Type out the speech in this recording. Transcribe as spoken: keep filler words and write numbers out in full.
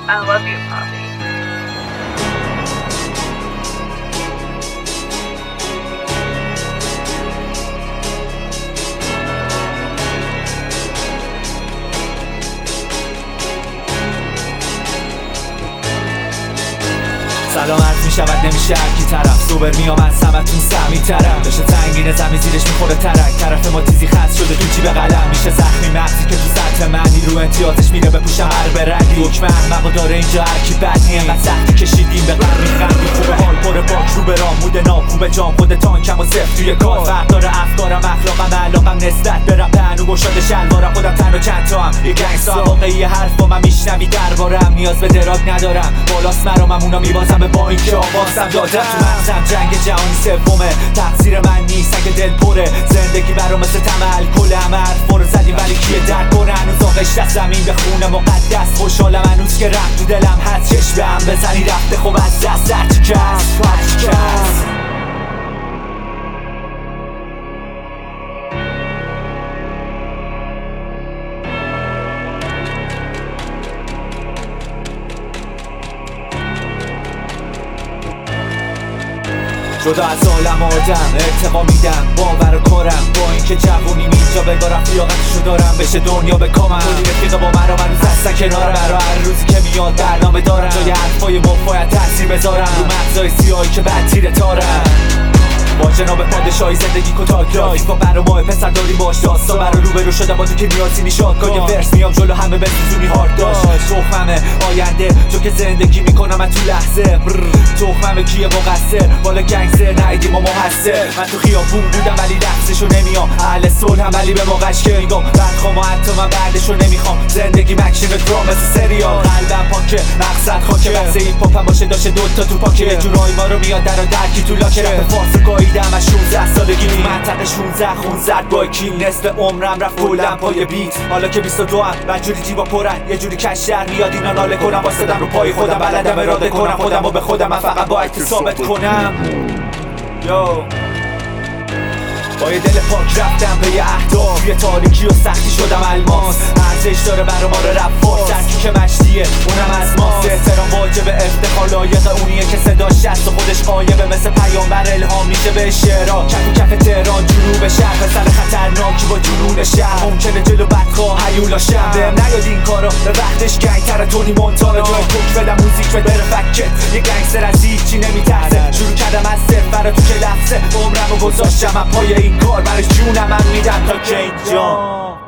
I love you, Poppy. سلام عرض می شود نمیشه هرکی طرف سوبر می آمد سمتون سمی طرف بشه تنگین زمین زیرش میخوره ترک طرف ما تیزی خست شده تو جیب قلم میشه زخمی مغزی که تو سطح منی رو امتیازش میره بپوشم هر بردی حکم احمقو داره اینجا هرکی بد نیم اینقدر سختی کشیدیم به قرد میخندی خوبه حال پره پاک رو برام موده نام خوبه جام خود تانکم و صفر توی کار فرق داره افکارم اخلاقم علاقم نسبت برم تنو گشاده شلوارم خودم تن و چند تا هم یه گنگستر واقعی حرف با من میشنوی دربارم نیاز به دراگ ندارم بالاست مرامم اونا میبازم با اینکه آوازم دادم تو مغزم جنگ جهانی سومه تقصیر من نیست اگه دل پره زندگی برام مثل تمل کل همه حرفا رو زدیم ولی کیه درک کنه هنوز آغشت از زمین به خونه مقدس خوشحالم هنوز که رفت تو دلم هست چشم به هم بزنی رفته خوب از دست هرچی کس هرچی کس جدا از عالم آدم ارتقا میدم باور و کارم با اینکه جوونیم اینجا بگارم فیاقتشو دارم بشه دنیا به کامم کلی رفیقا با مرا من روز هستن کنارم برا هر روزی که میاد برنامه دارم جای حرفای مفاید تاثیر بذارم رو مغزای سیاهی که بعد تیره تارم با جناب پادشاهی زندگی کتاک داری با برا ماه پسر داریم باش داستان برا روبرو شدم با تو که نیازی نیشاد کن یه ورس میام جلو همه به زیزونی هارد داشت تخممه آینده چون که زندگی میکنم من تو لحظه تخممه کیه مقصر بالا گنگستر نیدیم و محسر من تو خیابون بودم ولی لحظشو نمیام اهل صلحم ولی به موقعش که میگم بدخوام و حتی من بعدشو نمیخوام زندگی مکشن درام مثل سریال قلبم پاکه مقصد خاکه بحث هیپ هاپم باشه داشته دوتا تو پاکه یه جورایی ما رو میاد در و درکی تو لاکه رپ فارسی دیدم از شونزده سالگی منطقه شونزده خون زد با کی نصف عمرم رفت کلم پای بیت حالا که بیست و دو هم بدجوری جیبا پرن یه جوری کش در میاد اینا ناله کنم واسدم رو پای خودم بلدم اراده کنم خودم و به خودم من فقط باید ثابت کنم یو با یه دل پاک رفتم به یه اهداف یه تاریکی و سختی شدم الماس ارزش داره برا ما رو رفت درکی که مشتیه اونم از ماست احترام واجب افتخار لایق اونیه که صداش هست و خودش غایبه مثل پیامبر الهام میشه به شعرها کف کف تهران جنوب شهر پسر خطرناکی با جنون شهر ممکنه جلو بدخواه هیولا شم بهم نیاد این کارا به وقتش گنگتر تونی مونتانا جای کوک بدم موزیک بده بره فکت یه گنگستر از هیچی نمیترسه شروع کردم از صفر برا تو که لحظه عمرمو گذاشتم من پای این کار برش جونم من میدم تا که اینجا